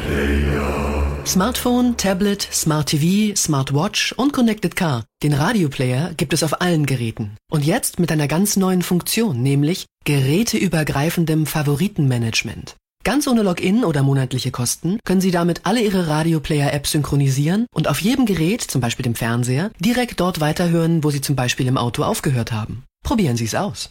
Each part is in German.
Smartphone, Tablet, Smart TV, Smartwatch und Connected Car. Den Radioplayer gibt es auf allen Geräten. Und jetzt mit einer ganz neuen Funktion, nämlich geräteübergreifendem Favoritenmanagement. Ganz ohne Login oder monatliche Kosten können Sie damit alle Ihre Radioplayer-Apps synchronisieren und auf jedem Gerät, zum Beispiel dem Fernseher, direkt dort weiterhören, wo Sie zum Beispiel im Auto aufgehört haben. Probieren Sie es aus.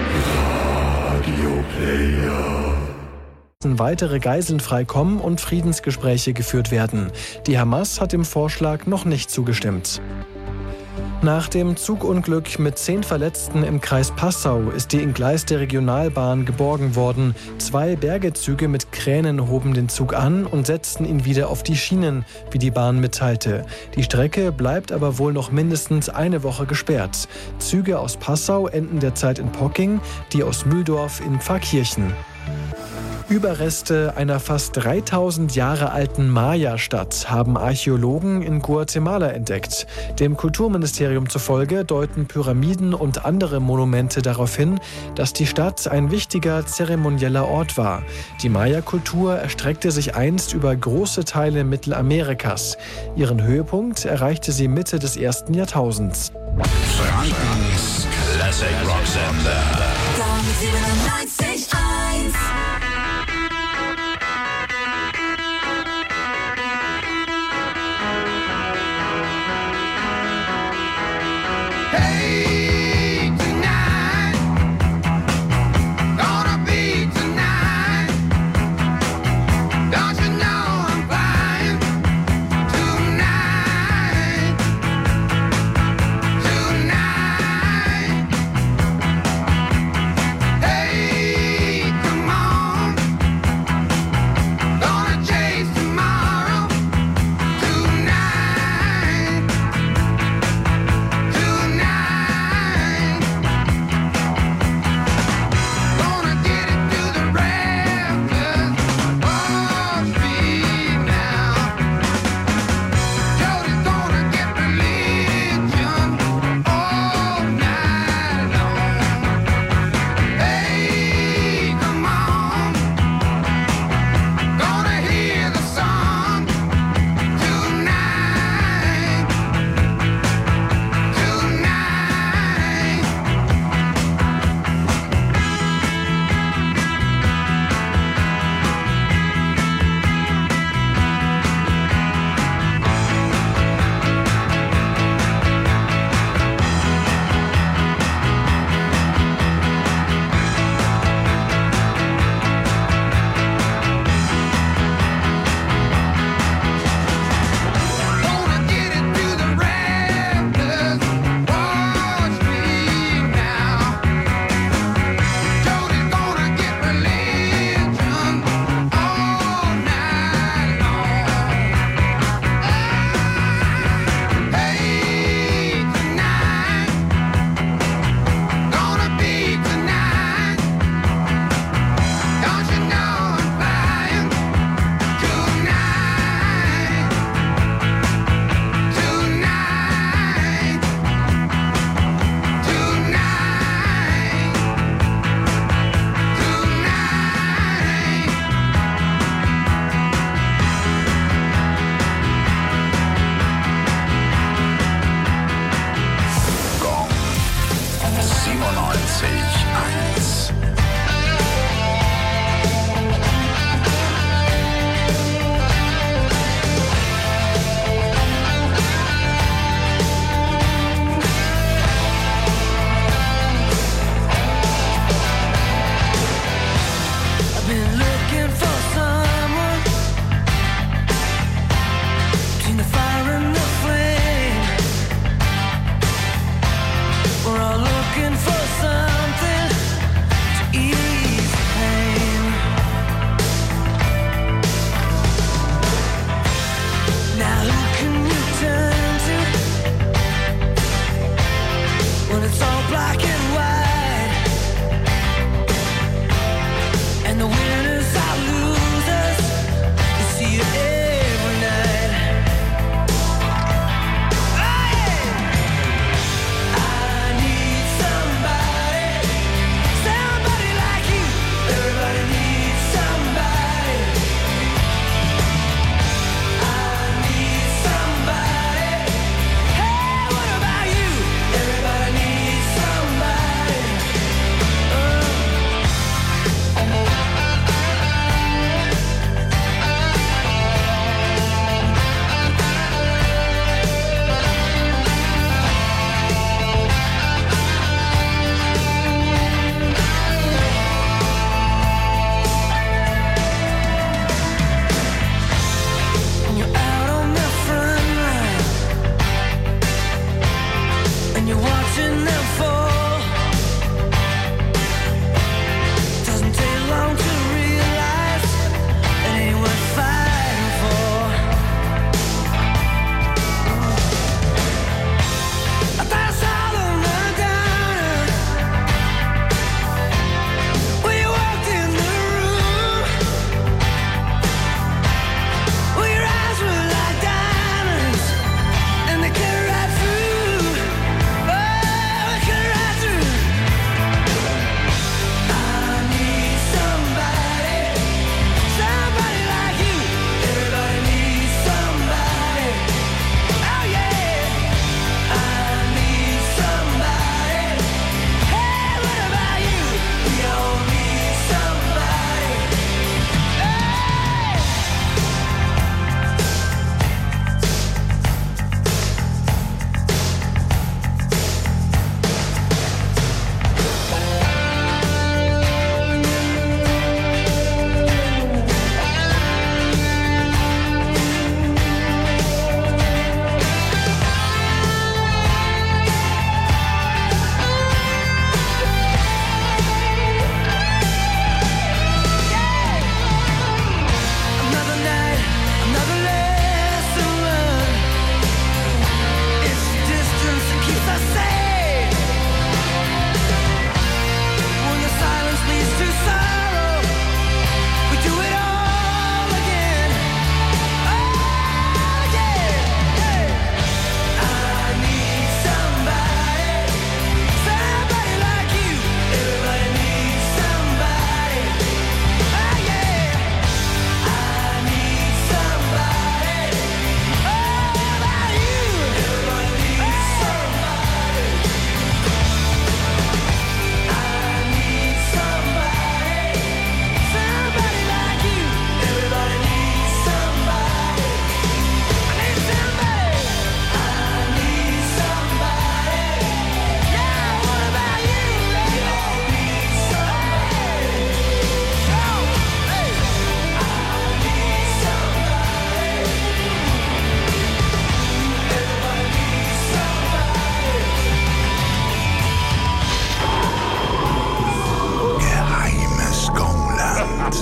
Weitere Geiseln freikommen und Friedensgespräche geführt werden. Die Hamas hat dem Vorschlag noch nicht zugestimmt. Nach dem Zugunglück mit 10 Verletzten im Kreis Passau ist die entgleiste Regionalbahn geborgen worden. 2 Bergezüge mit Kränen hoben den Zug an und setzten ihn wieder auf die Schienen, wie die Bahn mitteilte. Die Strecke bleibt aber wohl noch mindestens eine Woche gesperrt. Züge aus Passau enden derzeit in Pocking, die aus Mühldorf in Pfarrkirchen. Überreste einer fast 3000 Jahre alten Maya-Stadt haben Archäologen in Guatemala entdeckt. Dem Kulturministerium zufolge deuten Pyramiden und andere Monumente darauf hin, dass die Stadt ein wichtiger zeremonieller Ort war. Die Maya-Kultur erstreckte sich einst über große Teile Mittelamerikas. Ihren Höhepunkt erreichte sie Mitte des 1. Jahrtausends. Frankens Classic Rock Sender.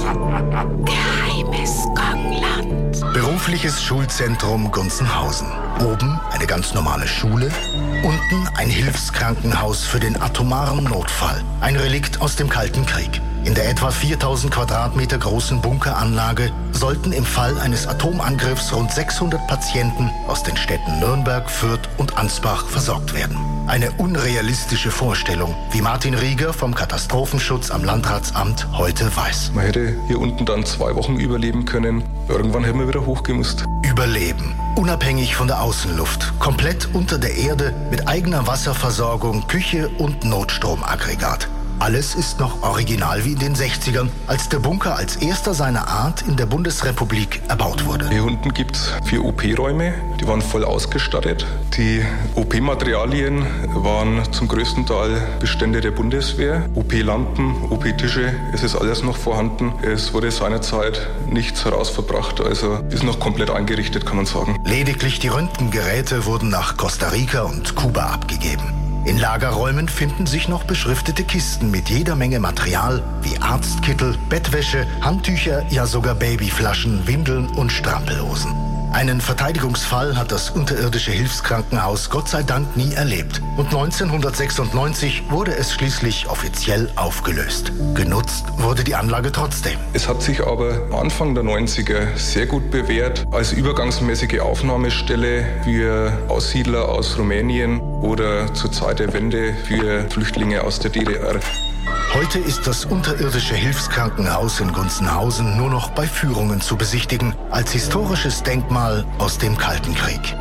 Geheimes Gongland. Berufliches Schulzentrum Gunzenhausen. Oben eine ganz normale Schule, unten ein Hilfskrankenhaus für den atomaren Notfall. Ein Relikt aus dem Kalten Krieg. In der etwa 4000 Quadratmeter großen Bunkeranlage sollten im Fall eines Atomangriffs rund 600 Patienten aus den Städten Nürnberg, Fürth und Ansbach versorgt werden. Eine unrealistische Vorstellung, wie Martin Rieger vom Katastrophenschutz am Landratsamt heute weiß. Man hätte hier unten dann 2 Wochen überleben können. Irgendwann hätten wir wieder hochgemusst. Überleben. Unabhängig von der Außenluft. Komplett unter der Erde mit eigener Wasserversorgung, Küche und Notstromaggregat. Alles ist noch original wie in den 60ern, als der Bunker als erster seiner Art in der Bundesrepublik erbaut wurde. Hier unten gibt es 4 OP-Räume, die waren voll ausgestattet. Die OP-Materialien waren zum größten Teil Bestände der Bundeswehr. OP-Lampen, OP-Tische, es ist alles noch vorhanden. Es wurde seinerzeit nichts herausverbracht, also ist noch komplett eingerichtet, kann man sagen. Lediglich die Röntgengeräte wurden nach Costa Rica und Kuba abgegeben. In Lagerräumen finden sich noch beschriftete Kisten mit jeder Menge Material wie Arztkittel, Bettwäsche, Handtücher, ja sogar Babyflaschen, Windeln und Strampelhosen. Einen Verteidigungsfall hat das unterirdische Hilfskrankenhaus Gott sei Dank nie erlebt. Und 1996 wurde es schließlich offiziell aufgelöst. Genutzt wurde die Anlage trotzdem. Es hat sich aber Anfang der 90er sehr gut bewährt als übergangsmäßige Aufnahmestelle für Aussiedler aus Rumänien oder zur Zeit der Wende für Flüchtlinge aus der DDR. Heute ist das unterirdische Hilfskrankenhaus in Gunzenhausen nur noch bei Führungen zu besichtigen, als historisches Denkmal aus dem Kalten Krieg.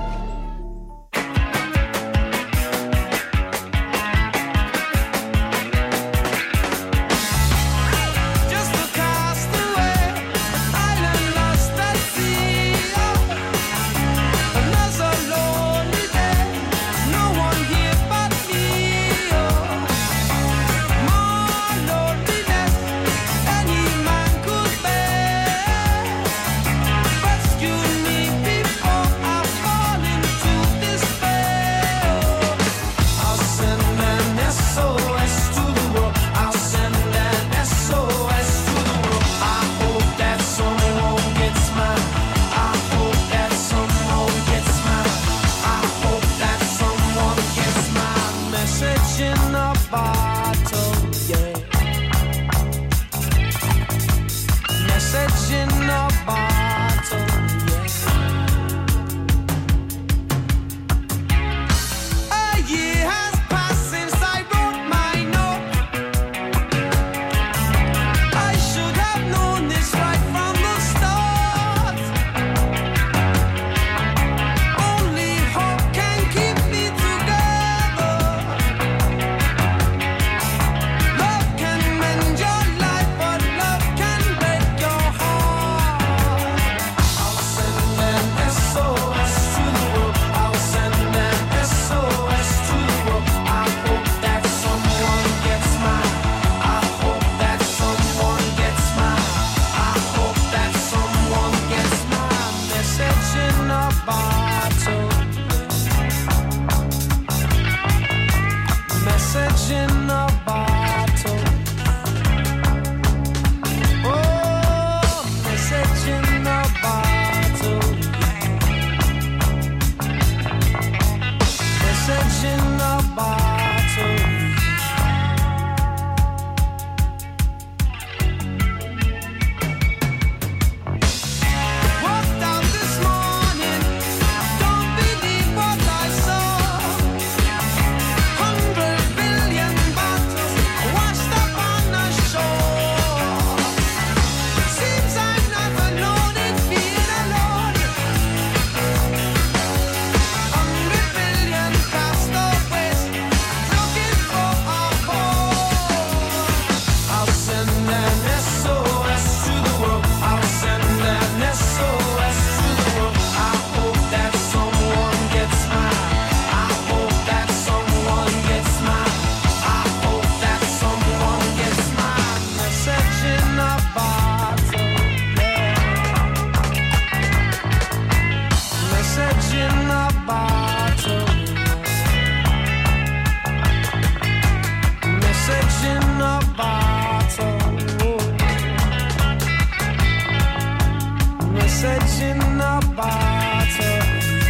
message in a bottle.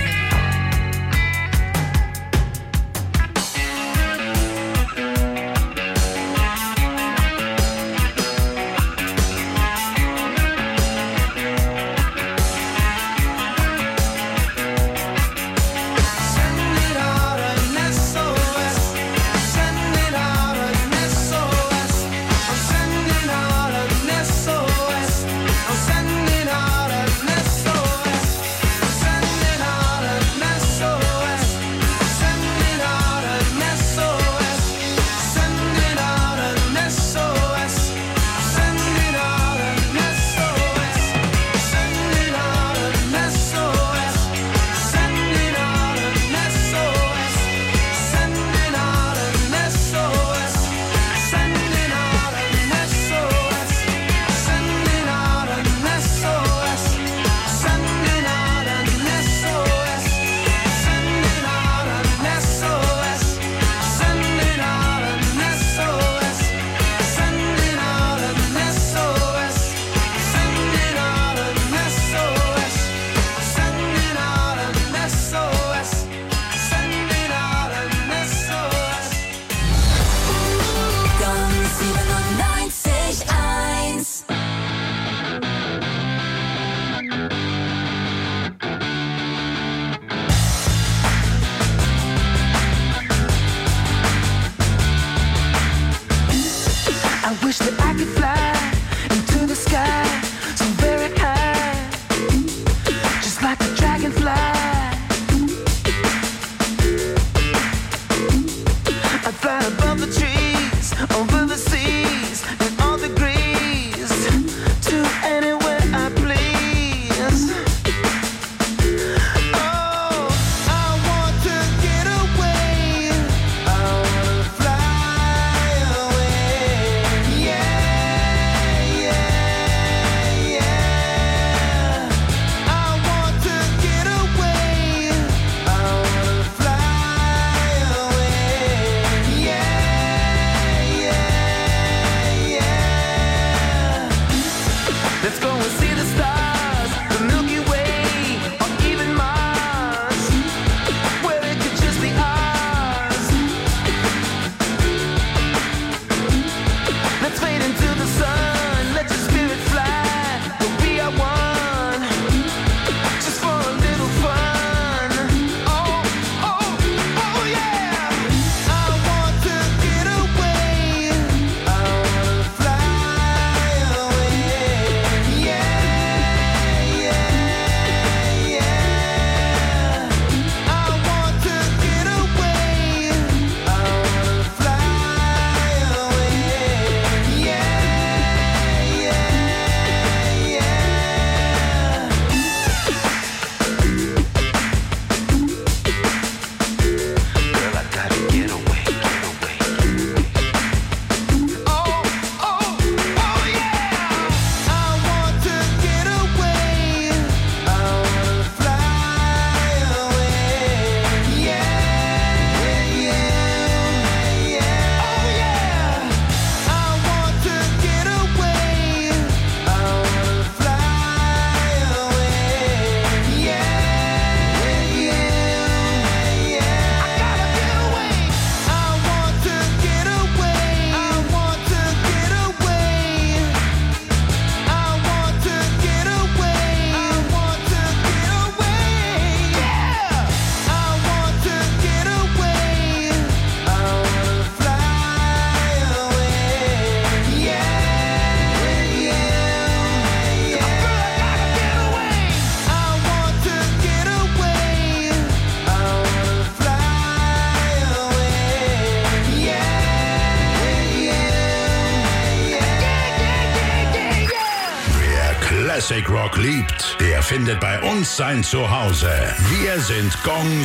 Classic Rock liebt, der findet bei uns sein Zuhause. Wir sind Gong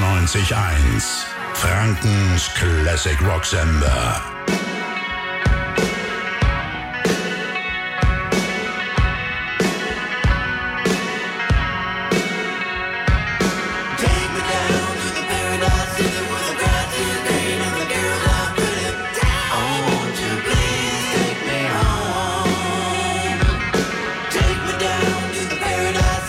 97.1, Frankens Classic Rock Sender. Paradise.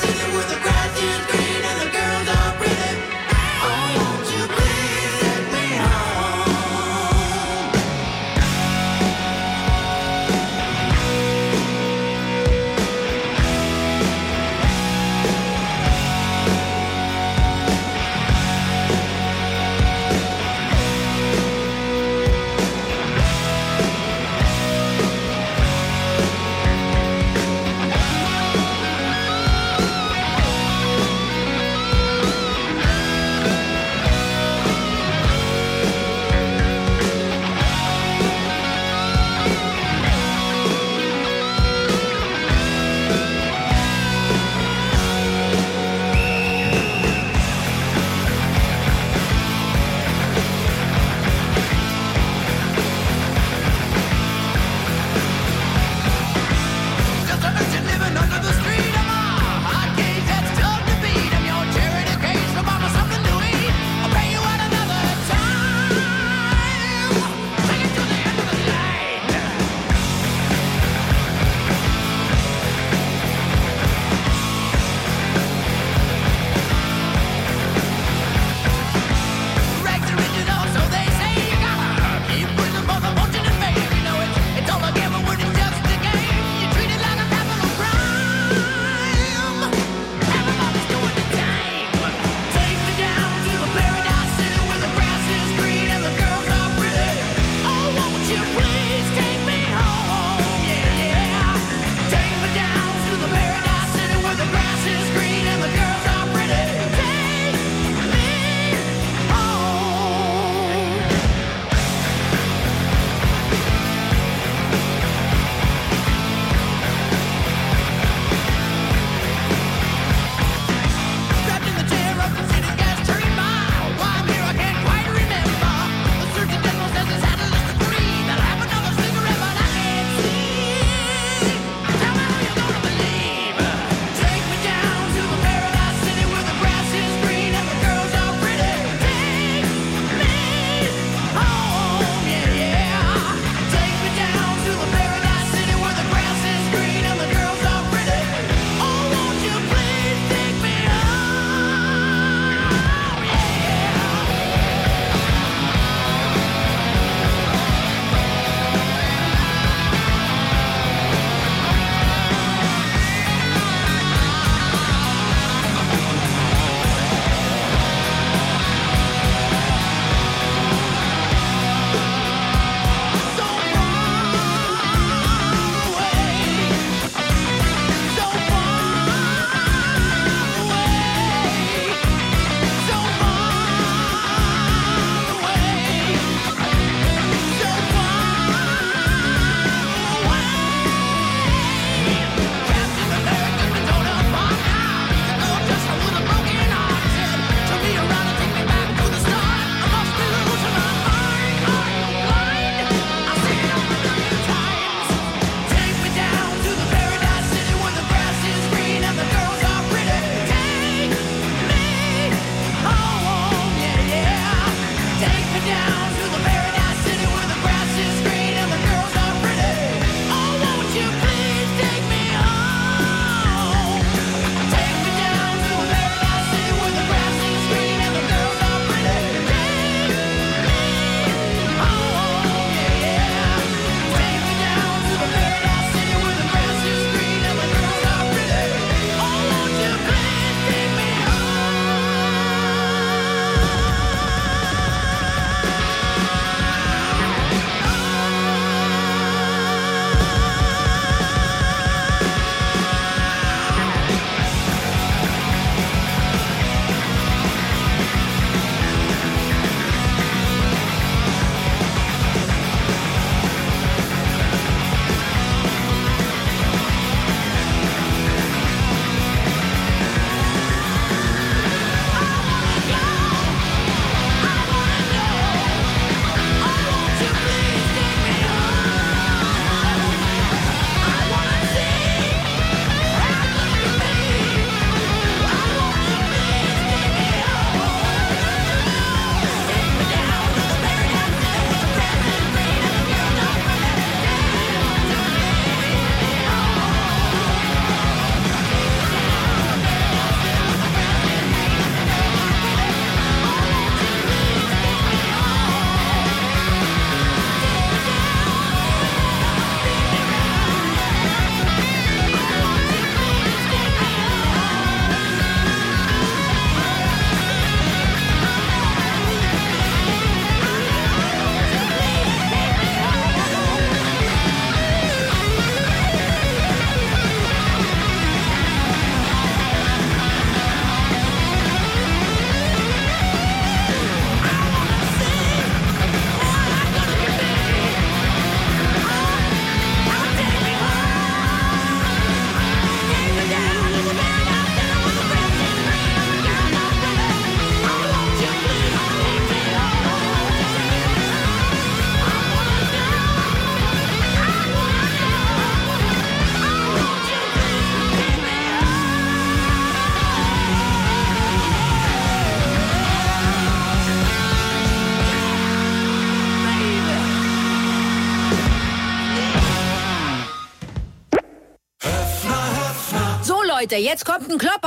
Leute, jetzt kommt ein Klopper.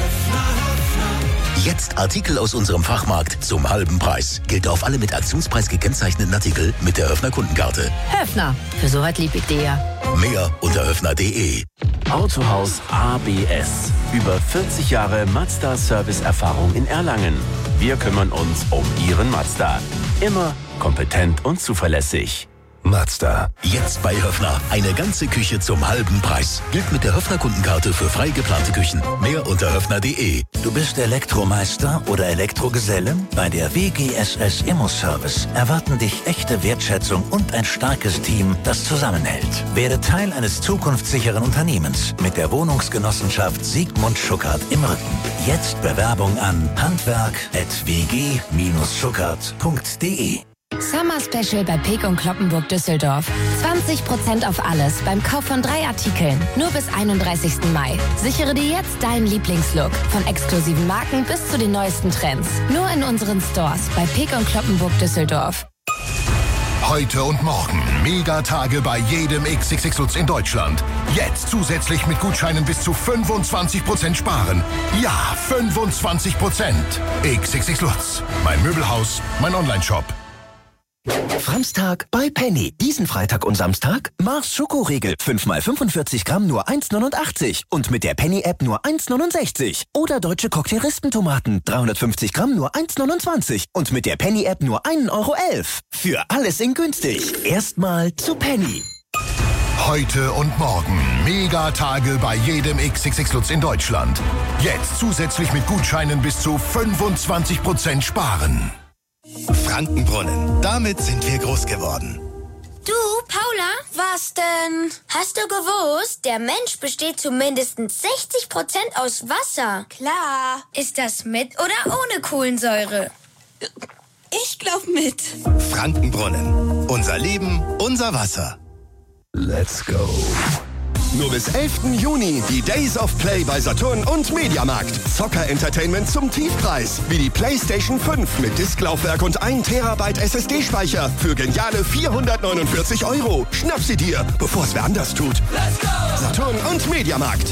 Jetzt Artikel aus unserem Fachmarkt zum halben Preis. Gilt auf alle mit Aktionspreis gekennzeichneten Artikel mit der Höfner Kundenkarte. Höfner, für so was lieb ich dir ja. Mehr unter höfner.de. Autohaus ABS. Über 40 Jahre Mazda-Service-Erfahrung in Erlangen. Wir kümmern uns um Ihren Mazda. Immer kompetent und zuverlässig. Mazda. Jetzt bei Höfner. Eine ganze Küche zum halben Preis. Gilt mit der Höfner Kundenkarte für frei geplante Küchen. Mehr unter höfner.de. Du bist Elektromeister oder Elektrogeselle? Bei der WGSS Immo-Service erwarten dich echte Wertschätzung und ein starkes Team, das zusammenhält. Werde Teil eines zukunftssicheren Unternehmens mit der Wohnungsgenossenschaft Sigmund Schuckert im Rücken. Jetzt Bewerbung an handwerk@wg-schuckert.de. Summer Special bei Peek & Cloppenburg Düsseldorf. 20% auf alles beim Kauf von 3 Artikeln. Nur bis 31. Mai. Sichere dir jetzt deinen Lieblingslook. Von exklusiven Marken bis zu den neuesten Trends. Nur in unseren Stores bei Peek & Cloppenburg Düsseldorf. Heute und morgen Megatage bei jedem XXX Lutz in Deutschland. Jetzt zusätzlich mit Gutscheinen bis zu 25% sparen. Ja, 25%. XXX Lutz. Mein Möbelhaus, mein Onlineshop. Franztag bei Penny. Diesen Freitag und Samstag Mars Schokoriegel. 5x45 Gramm nur 1,89. Und mit der Penny-App nur 1,69. Oder deutsche Cocktail-Rispentomaten. 350 Gramm nur 1,29. Und mit der Penny-App nur 1,11 Euro. Für alles in günstig. Erstmal zu Penny. Heute und morgen Megatage bei jedem XXX Lutz in Deutschland. Jetzt zusätzlich mit Gutscheinen bis zu 25% sparen. Frankenbrunnen. Damit sind wir groß geworden. Du, Paula, was denn? Hast du gewusst, der Mensch besteht zu mindestens 60% aus Wasser? Klar. Ist das mit oder ohne Kohlensäure? Ich glaub mit. Frankenbrunnen. Unser Leben, unser Wasser. Let's go. Nur bis 11. Juni die Days of Play bei Saturn und Mediamarkt. Zocker-Entertainment zum Tiefpreis. Wie die PlayStation 5 mit Disklaufwerk und 1 Terabyte SSD-Speicher für geniale 449 €. Schnapp sie dir, bevor es wer anders tut. Let's go! Saturn und Mediamarkt.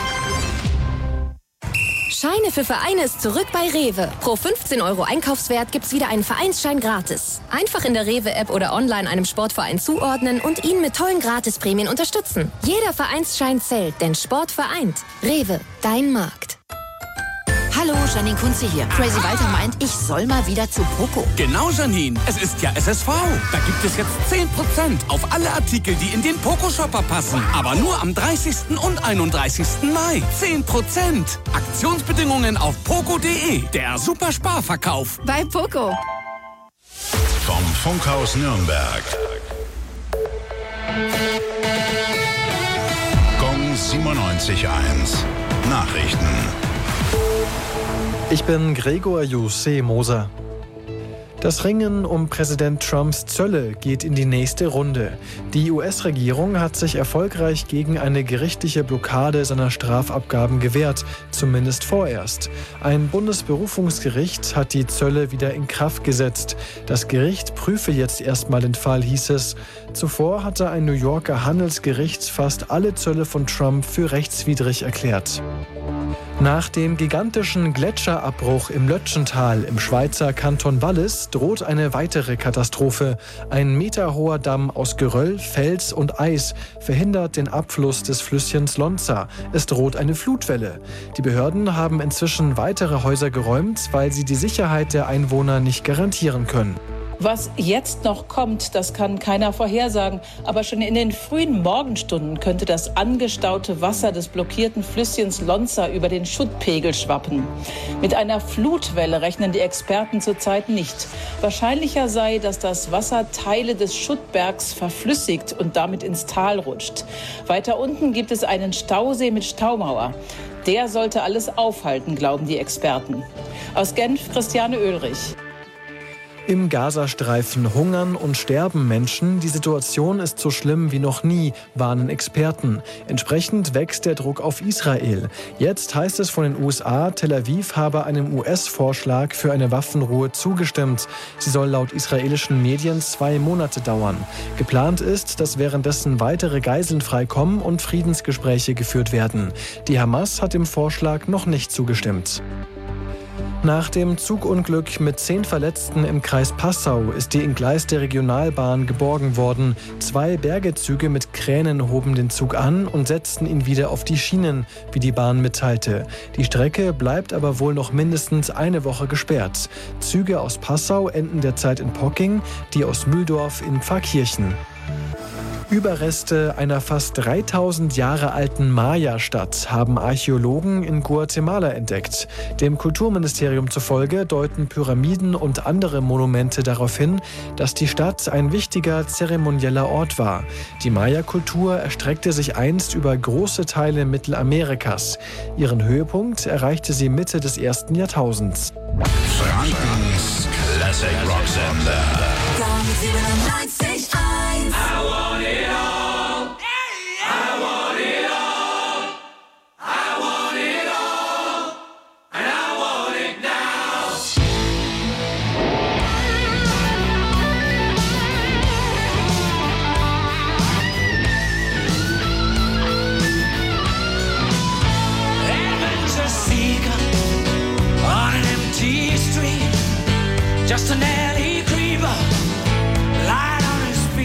Scheine für Vereine ist zurück bei Rewe. Pro 15 € Einkaufswert gibt's wieder einen Vereinsschein gratis. Einfach in der Rewe-App oder online einem Sportverein zuordnen und ihn mit tollen Gratisprämien unterstützen. Jeder Vereinsschein zählt, denn Sport vereint. Rewe, dein Markt. Hallo, Janine Kunze hier. Crazy Walter meint, ich soll mal wieder zu Poco. Genau, Janine. Es ist ja SSV. Da gibt es jetzt 10% auf alle Artikel, die in den Poco-Shopper passen. Aber nur am 30. und 31. Mai. 10%. Aktionsbedingungen auf poco.de. Der Supersparverkauf. Bei Poco. Vom Funkhaus Nürnberg. Gong 97.1. Nachrichten. Ich bin Gregor Jussi Moser. Das Ringen um Präsident Trumps Zölle geht in die nächste Runde. Die US-Regierung hat sich erfolgreich gegen eine gerichtliche Blockade seiner Strafabgaben gewehrt, zumindest vorerst. Ein Bundesberufungsgericht hat die Zölle wieder in Kraft gesetzt. Das Gericht prüfe jetzt erstmal den Fall, hieß es. Zuvor hatte ein New Yorker Handelsgericht fast alle Zölle von Trump für rechtswidrig erklärt. Nach dem gigantischen Gletscherabbruch im Lötschental im Schweizer Kanton Wallis droht eine weitere Katastrophe. Ein meterhoher Damm aus Geröll, Fels und Eis verhindert den Abfluss des Flüsschens Lonza. Es droht eine Flutwelle. Die Behörden haben inzwischen weitere Häuser geräumt, weil sie die Sicherheit der Einwohner nicht garantieren können. Was jetzt noch kommt, das kann keiner vorhersagen. Aber schon in den frühen Morgenstunden könnte das angestaute Wasser des blockierten Flüsschens Lonza über den Schuttpegel schwappen. Mit einer Flutwelle rechnen die Experten zurzeit nicht. Wahrscheinlicher sei, dass das Wasser Teile des Schuttbergs verflüssigt und damit ins Tal rutscht. Weiter unten gibt es einen Stausee mit Staumauer. Der sollte alles aufhalten, glauben die Experten. Aus Genf, Christiane Oehlrich. Im Gazastreifen hungern und sterben Menschen. Die Situation ist so schlimm wie noch nie, warnen Experten. Entsprechend wächst der Druck auf Israel. Jetzt heißt es von den USA, Tel Aviv habe einem US-Vorschlag für eine Waffenruhe zugestimmt. Sie soll laut israelischen Medien 2 Monate dauern. Geplant ist, dass währenddessen weitere Geiseln freikommen und Friedensgespräche geführt werden. Die Hamas hat dem Vorschlag noch nicht zugestimmt. Nach dem Zugunglück mit 10 Verletzten im Kreis Passau ist die entgleiste Regionalbahn geborgen worden. 2 Bergezüge mit Kränen hoben den Zug an und setzten ihn wieder auf die Schienen, wie die Bahn mitteilte. Die Strecke bleibt aber wohl noch mindestens eine Woche gesperrt. Züge aus Passau enden derzeit in Pocking, die aus Mühldorf in Pfarrkirchen. Überreste einer fast 3000 Jahre alten Maya-Stadt haben Archäologen in Guatemala entdeckt. Dem Kulturministerium zufolge deuten Pyramiden und andere Monumente darauf hin, dass die Stadt ein wichtiger zeremonieller Ort war. Die Maya-Kultur erstreckte sich einst über große Teile Mittelamerikas. Ihren Höhepunkt erreichte sie Mitte des 1. Jahrtausends. Frankens Classic Rock Sender. Just an alley creeper, light on his feet.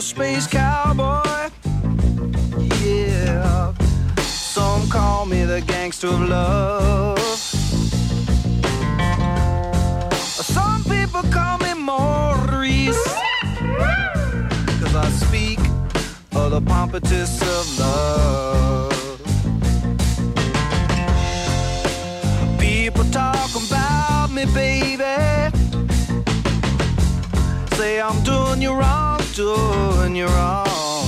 space cowboy. Yeah, some call me the gangster of love. Some people call me Maurice, 'cause I speak of the pompatus of love. People talk about me, baby, say I'm doing you wrong, doing you wrong.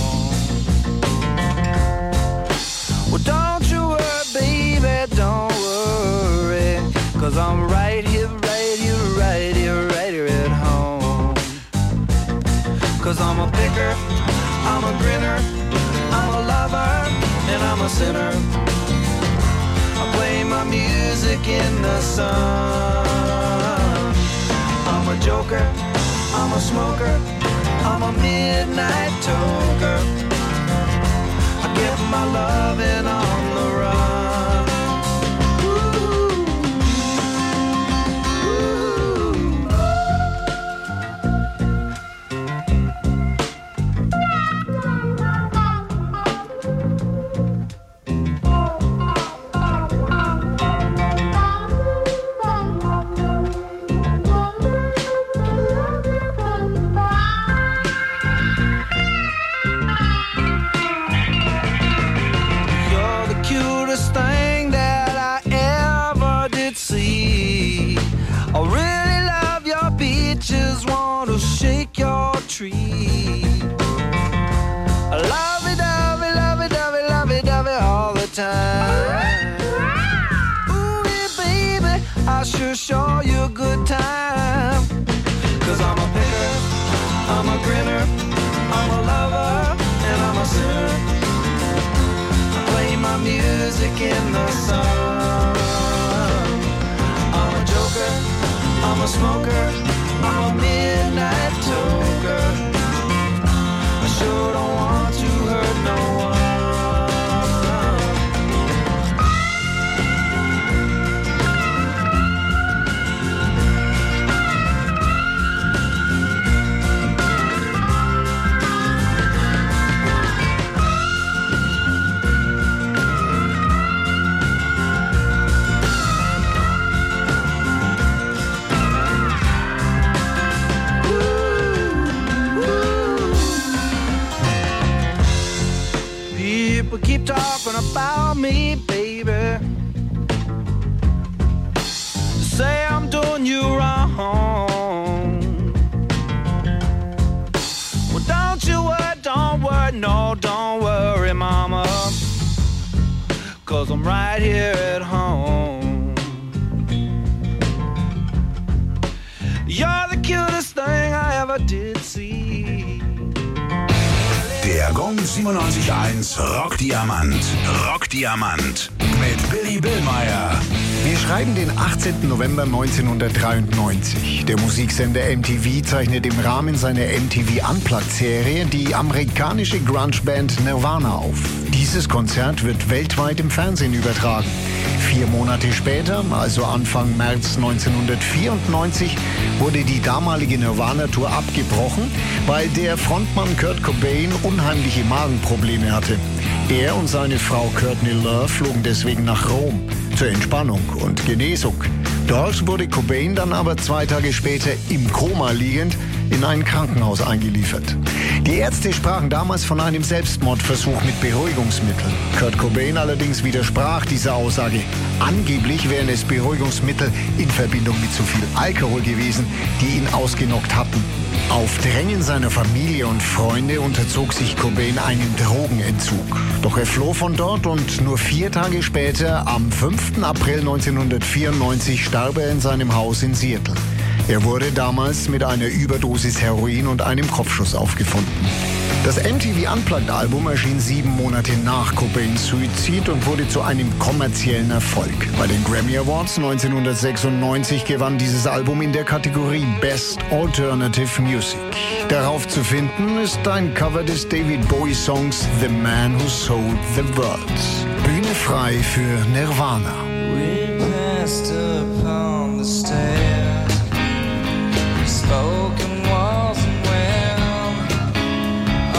Well, don't you worry, baby, don't worry, 'cause I'm right here, right here, right here, right here at home. 'Cause I'm a picker, I'm a grinner, I'm a lover, and I'm a sinner. I play my music in the sun. I'm a joker, I'm a smoker, I'm a midnight toker. I get my loving on the run. Thing that I ever did see. I really love your beaches, want to shake your tree. I love it, dovey, love it, dovey, love it, dovey all the time. Ooh, yeah, baby, I sure show you a good time. 'Cause I'm a picker, I'm a grinner, I'm a lover, and I'm a sinner. Play my music in the sun. I'm a joker, I'm a smoker, I'm a midnight toker. I sure don't want to hurt no one. People keep talking about me, baby. Say I'm doing you wrong. Well, don't worry, no, don't worry, mama. 'Cause I'm right here at home. You're the cutest thing I ever did see. Der Gong 97.1 Rockdiamant. Rockdiamant. Mit Billy Billmeyer. Wir schreiben den 18. November 1993. Der Musiksender MTV zeichnet im Rahmen seiner MTV Unplugged-Serie die amerikanische Grunge-Band Nirvana auf. Dieses Konzert wird weltweit im Fernsehen übertragen. 4 Monate später, also Anfang März 1994, wurde die damalige Nirvana-Tour abgebrochen, weil der Frontmann Kurt Cobain unheimliche Magenprobleme hatte. Er und seine Frau Courtney Love flogen deswegen nach Rom zur Entspannung und Genesung. Dort wurde Cobain dann aber 2 Tage später im Koma liegend in ein Krankenhaus eingeliefert. Die Ärzte sprachen damals von einem Selbstmordversuch mit Beruhigungsmitteln. Kurt Cobain allerdings widersprach dieser Aussage. Angeblich wären es Beruhigungsmittel in Verbindung mit zu viel Alkohol gewesen, die ihn ausgenockt hatten. Auf Drängen seiner Familie und Freunde unterzog sich Cobain einen Drogenentzug. Doch er floh von dort und nur 4 Tage später, am 5. April 1994, starb er in seinem Haus in Seattle. Er wurde damals mit einer Überdosis Heroin und einem Kopfschuss aufgefunden. Das MTV Unplugged-Album erschien 7 Monate nach Cobains Suizid und wurde zu einem kommerziellen Erfolg. Bei den Grammy Awards 1996 gewann dieses Album in der Kategorie Best Alternative Music. Darauf zu finden ist ein Cover des David Bowie-Songs The Man Who Sold the World. Bühne frei für Nirvana. We passed upon the stairs, spoken walls and well,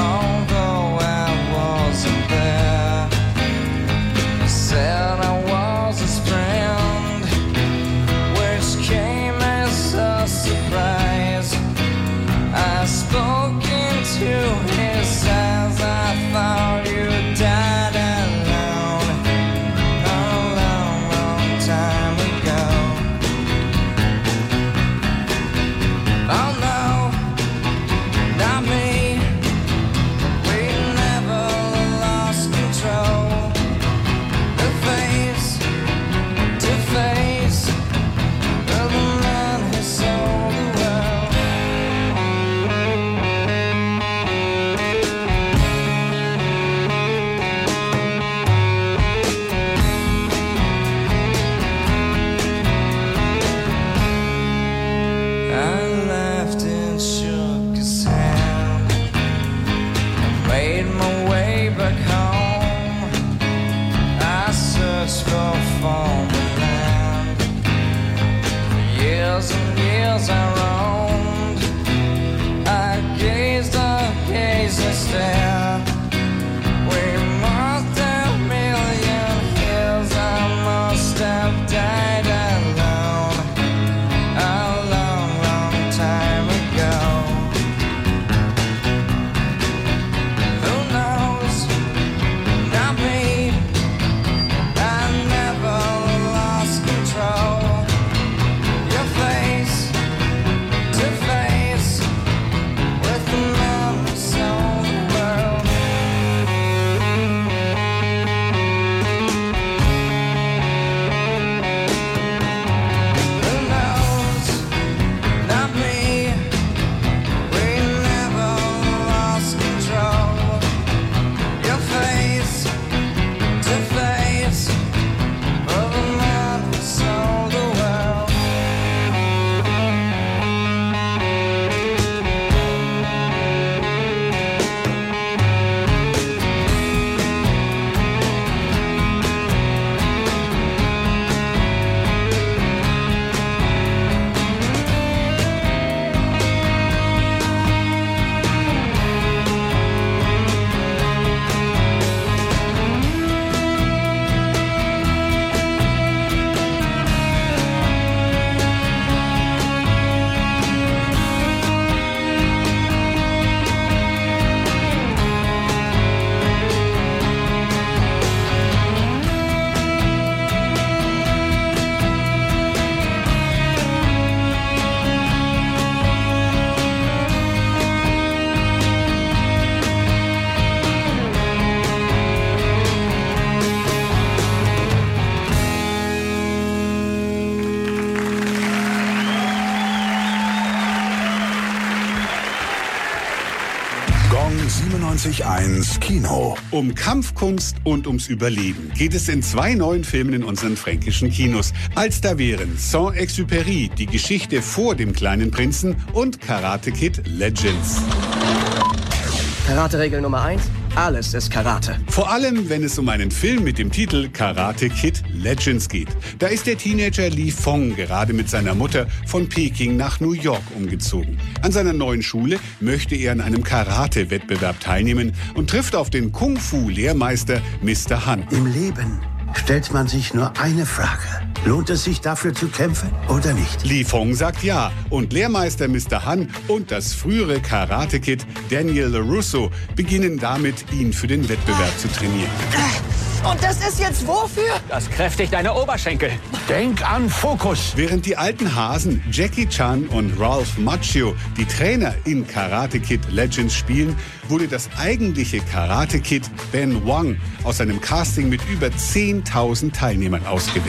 97.1 Kino. Um Kampfkunst und ums Überleben geht es in 2 neuen Filmen in unseren fränkischen Kinos. Als da wären Saint-Exupéry, die Geschichte vor dem kleinen Prinzen und Karate Kid Legends. Karate-Regel Nummer 1. Alles ist Karate. Vor allem, wenn es um einen Film mit dem Titel Karate Kid Legends geht. Da ist der Teenager Li Fong gerade mit seiner Mutter von Peking nach New York umgezogen. An seiner neuen Schule möchte er an einem Karate-Wettbewerb teilnehmen und trifft auf den Kung-Fu-Lehrmeister Mr. Han. Im Leben stellt man sich nur eine Frage. Lohnt es sich dafür zu kämpfen oder nicht? Li Fong sagt ja und Lehrmeister Mr. Han und das frühere Karate-Kid Daniel LaRusso beginnen damit, ihn für den Wettbewerb zu trainieren. Und das ist jetzt wofür? Das kräftigt deine Oberschenkel. Denk an Fokus. Während die alten Hasen Jackie Chan und Ralph Macchio die Trainer in Karate Kid Legends spielen, wurde das eigentliche Karate Kid Ben Wang aus einem Casting mit über 10.000 Teilnehmern ausgewählt.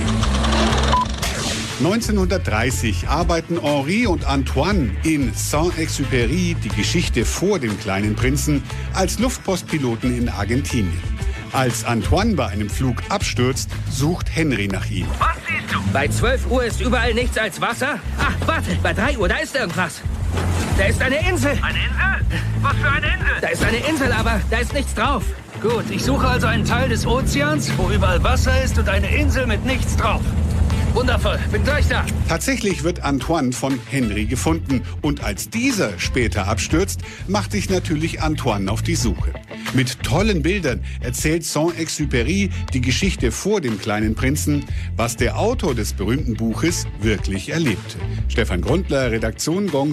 1930 arbeiten Henri und Antoine in Saint-Exupéry, die Geschichte vor dem kleinen Prinzen, als Luftpostpiloten in Argentinien. Als Antoine bei einem Flug abstürzt, sucht Henry nach ihm. Was siehst du? Bei 12 Uhr ist überall nichts als Wasser. Ach, warte, bei 3 Uhr, da ist irgendwas. Da ist eine Insel. Eine Insel? Was für eine Insel? Da ist eine Insel, aber da ist nichts drauf. Gut, ich suche also einen Teil des Ozeans, wo überall Wasser ist und eine Insel mit nichts drauf. Wundervoll, bin gleich da. Tatsächlich wird Antoine von Henry gefunden und als dieser später abstürzt, macht sich natürlich Antoine auf die Suche. Mit tollen Bildern erzählt Saint-Exupéry die Geschichte vor dem kleinen Prinzen, was der Autor des berühmten Buches wirklich erlebte. Stefan Grundler, Redaktion Gong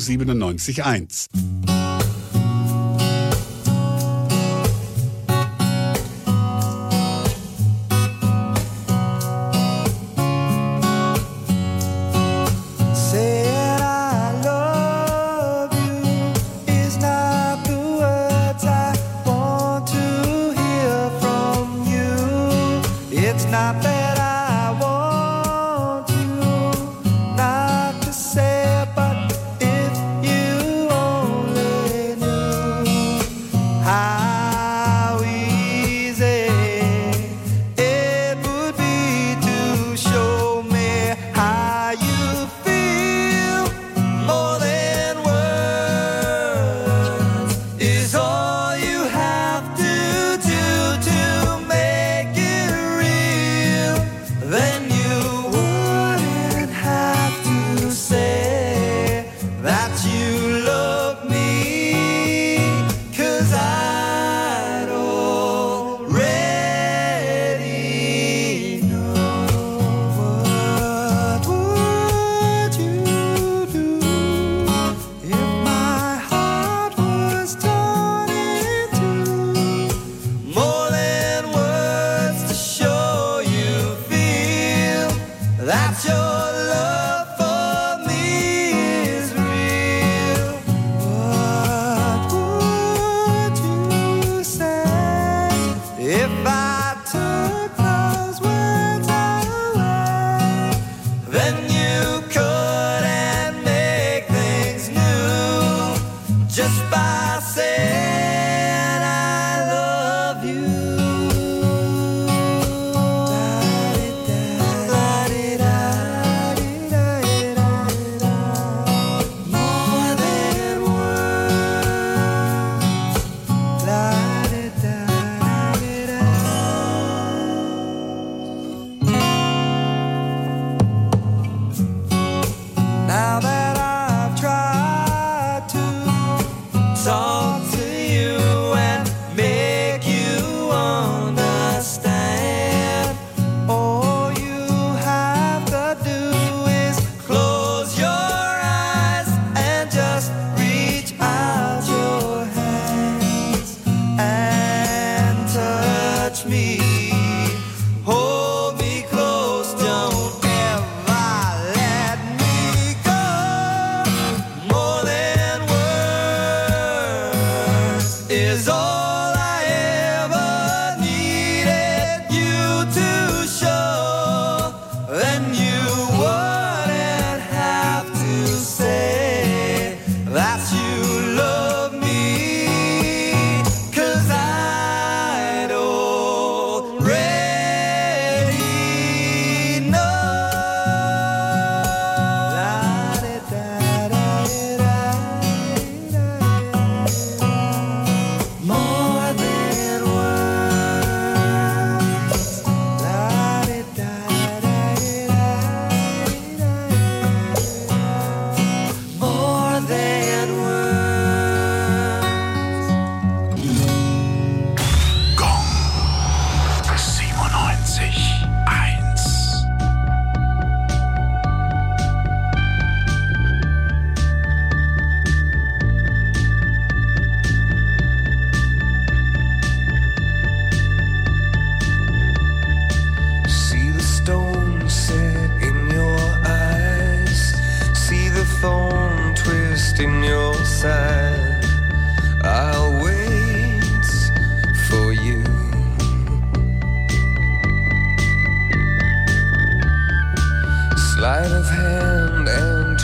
97.1. that you love me, 'cause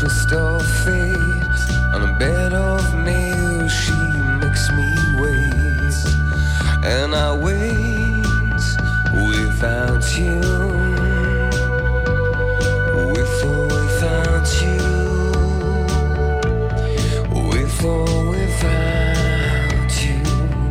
crystal fades on a bed of nails. She makes me wait, and I wait without you, with or without you, with or without you.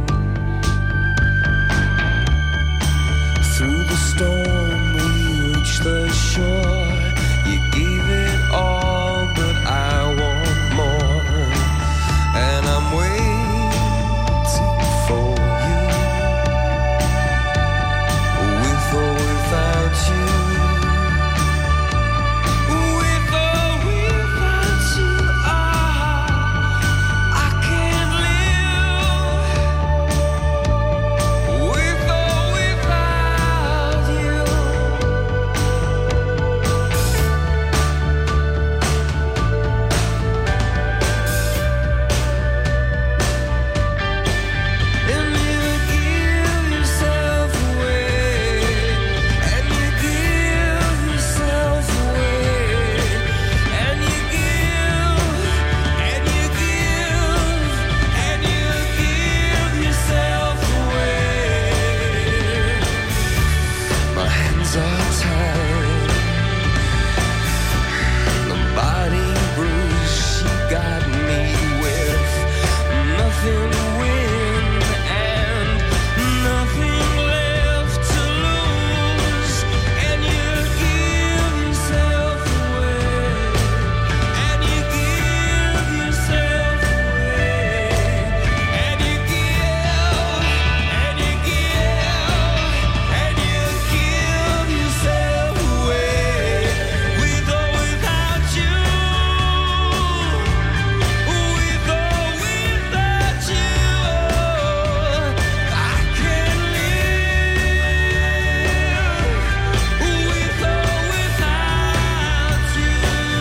Through the storm we reach the shore. You gave it all, but I want more, and I'm waiting for you, with or without you, with or without you. I can't live with or without you. And you give yourself away, and you give yourself away, and you give, and you give, and you give yourself away. My hands are tied, the body bruised. She got me with nothing to win and nothing left to lose. And you give yourself away, and you give yourself away, and you give, and you give, and you give yourself away, with or without you, with or without you. I can't live with or without you.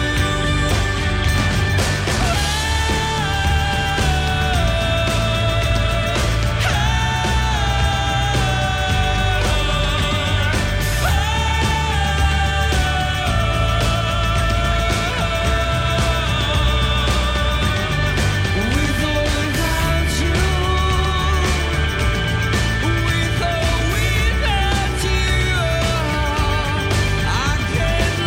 With or without you, with or without you, I can't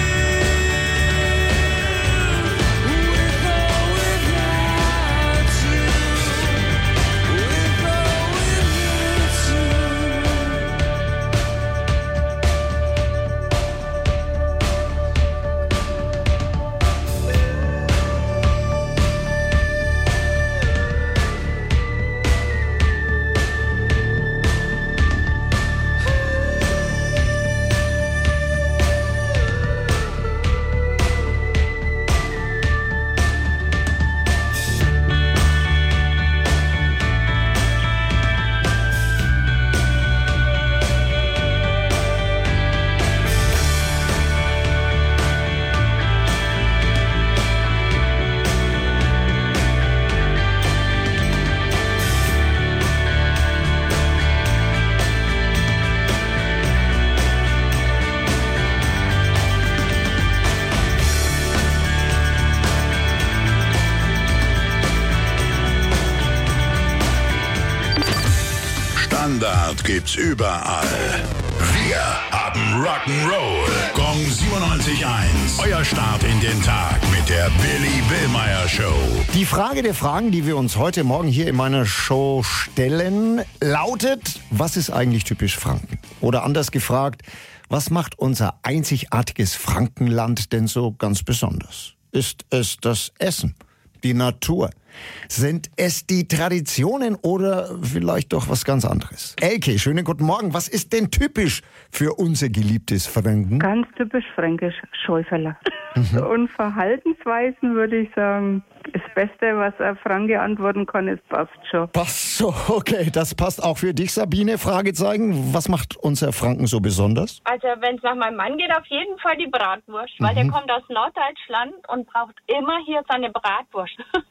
live with or without you, with or Standard gibt's überall. Wir haben Rock'n'Roll. Gong 97.1. Euer Start in den Tag mit der Billy Billmeyer Show. Die Frage der Fragen, die wir uns heute Morgen hier in meiner Show stellen, lautet: Was ist eigentlich typisch Franken? Oder anders gefragt, was macht unser einzigartiges Frankenland denn so ganz besonders? Ist es das Essen? Die Natur? Sind es die Traditionen oder vielleicht doch was ganz anderes? Elke, schönen guten Morgen. Was ist denn typisch für unser geliebtes Franken? Ganz typisch fränkisch, Schäuferler. Und Verhaltensweisen würde ich sagen, das Beste, was ein Franke antworten kann, ist passt schon. Passt so, okay. Das passt auch für dich, Sabine. Fragezeichen. Was macht unser Franken so besonders? Also wenn es nach meinem Mann geht, auf jeden Fall die Bratwurst. Weil der kommt aus Norddeutschland und braucht immer hier seine Bratwurst. Und zwar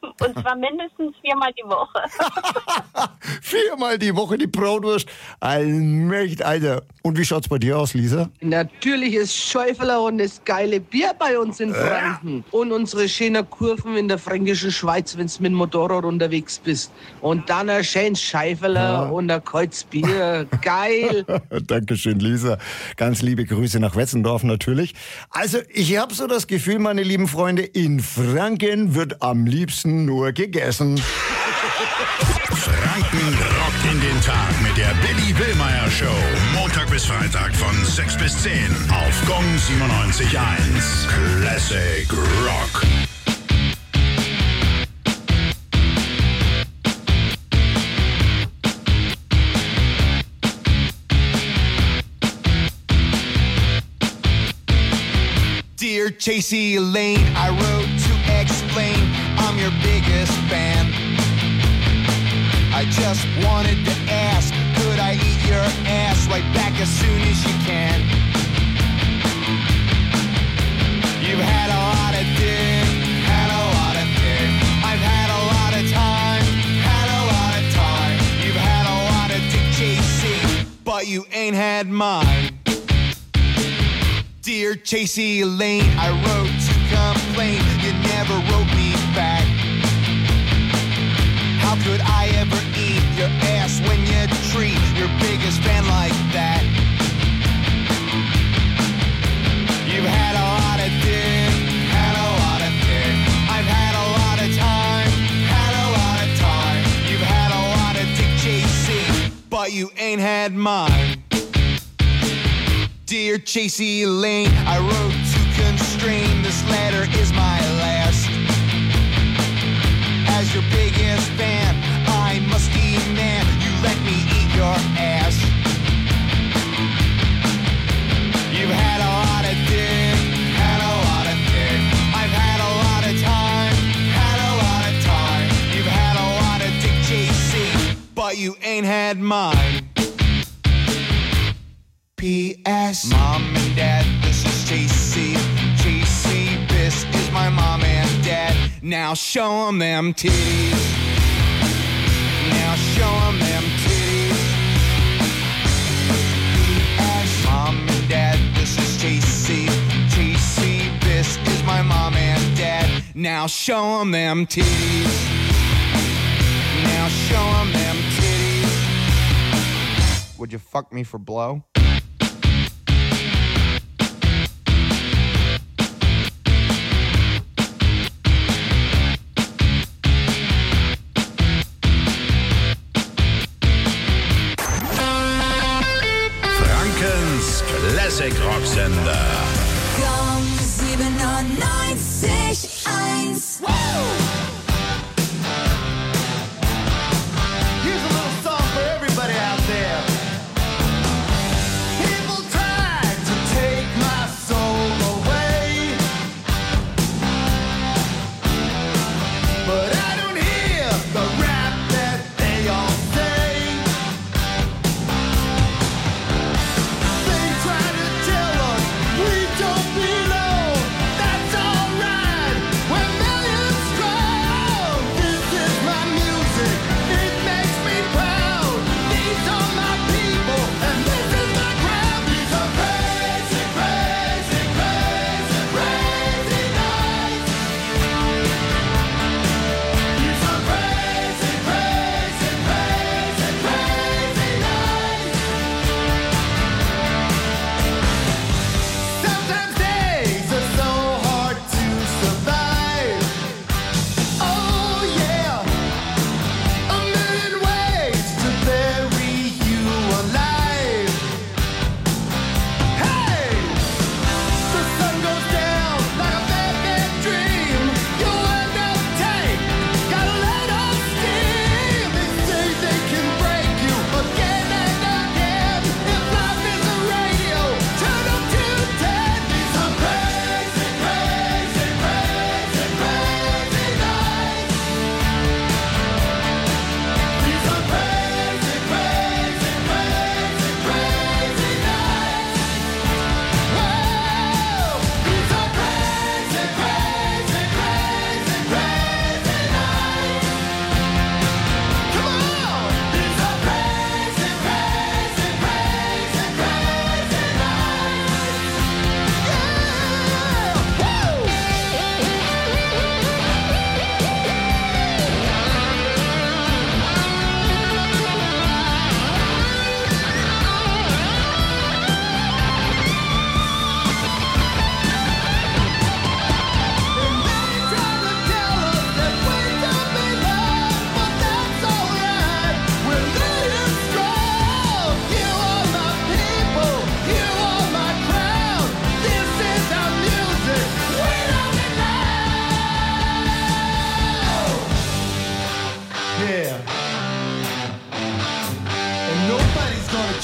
aber mindestens 4-mal die Woche. 4-mal die Woche die Bratwurst. Allmächtig, Alter. Und wie schaut's bei dir aus, Lisa? Natürlich ist Schäuferler und das geile Bier bei uns in Franken. Und unsere schönen Kurven in der fränkischen Schweiz, wenn du mit dem Motorrad unterwegs bist. Und dann ein schönes Schäuferler und ein kaltes Bier. Geil. Dankeschön, Lisa. Ganz liebe Grüße nach Wetzendorf natürlich. Also, ich habe so das Gefühl, meine lieben Freunde, in Franken wird am liebsten nur gegessen. Franken rockt in den Tag mit der Billy Willmeier Show. Montag bis Freitag von 6 bis 10 auf Gong 97.1. Classic Rock. Dear Chasey Lane, I wrote to explain I'm your biggest fan. I just wanted to ask, could I eat your ass right back as soon as you can? You've had a lot of dick, had a lot of dick. I've had a lot of time, had a lot of time. You've had a lot of dick chasing, but you ain't had mine. Dear Chasey Lane, I wrote to complain, you never wrote me back. How could I ever eat your ass when you treat your biggest fan like that? You've had a lot of dick, had a lot of dick. I've had a lot of time, had a lot of time. You've had a lot of dick chasing, but you ain't had mine. Dear Chasey Lane, I wrote to constrain, this letter is my last. As your biggest fan, I must demand you let me eat your ass. You've had a lot of dick, had a lot of dick. I've had a lot of time, had a lot of time. You've had a lot of dick chasing, but you ain't had mine. P.S. Mom and Dad, this is Chasey. Chasey, this is my mom and dad. Now show 'em them titties. Now show 'em them titties. P.S. Mom and Dad, this is Chasey. Chasey, this is my mom and dad. Now show 'em them titties. Now show 'em them titties. Would you fuck me for blow? Classic Rocksender. Gong 97.1. Here's a little song for everybody out there. People tried to take my soul away, but I don't hear the rap that they all say. They try to tell us we don't belong. That's alright. We're millions strong.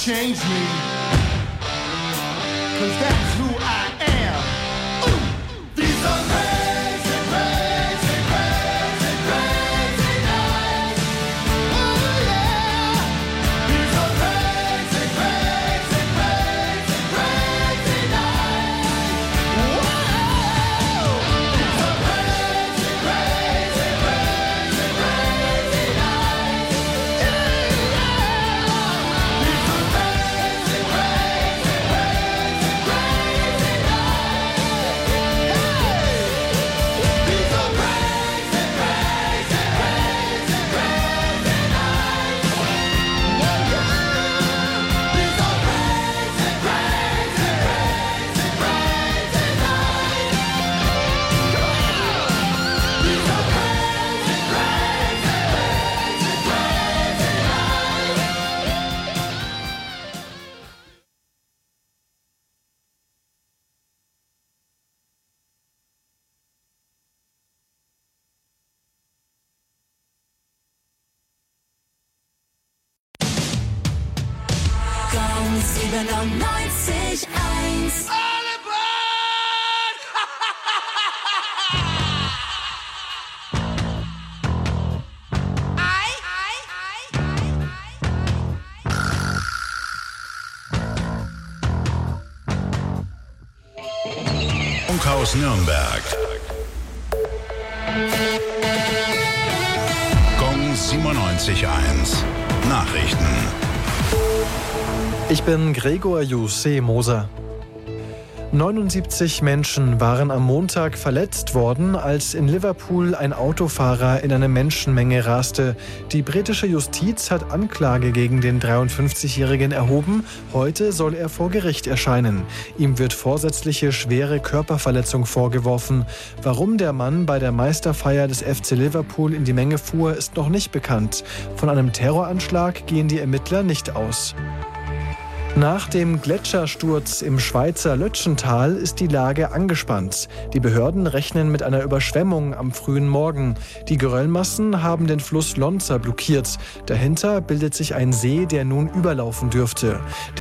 change me, 'cause that's who I am. These are crazy, crazy, crazy, crazy nights. Oh yeah. These are crazy, crazy, crazy, crazy nights. Whoa. These are crazy, crazy, crazy, crazy nights. Gong 97.1. Funkhaus Nürnberg. Gong 97.1. Nachrichten. Ich bin Gregor Jussi Moser. 79 Menschen waren am Montag verletzt worden, als in Liverpool ein Autofahrer in eine Menschenmenge raste. Die britische Justiz hat Anklage gegen den 53-Jährigen erhoben. Heute soll er vor Gericht erscheinen. Ihm wird vorsätzliche schwere Körperverletzung vorgeworfen. Warum der Mann bei der Meisterfeier des FC Liverpool in die Menge fuhr, ist noch nicht bekannt. Von einem Terroranschlag gehen die Ermittler nicht aus. Nach dem Gletschersturz im Schweizer Lötschental ist die Lage angespannt. Die Behörden rechnen mit einer Überschwemmung am frühen Morgen. Die Geröllmassen haben den Fluss Lonza blockiert. Dahinter bildet sich ein See, der nun überlaufen dürfte.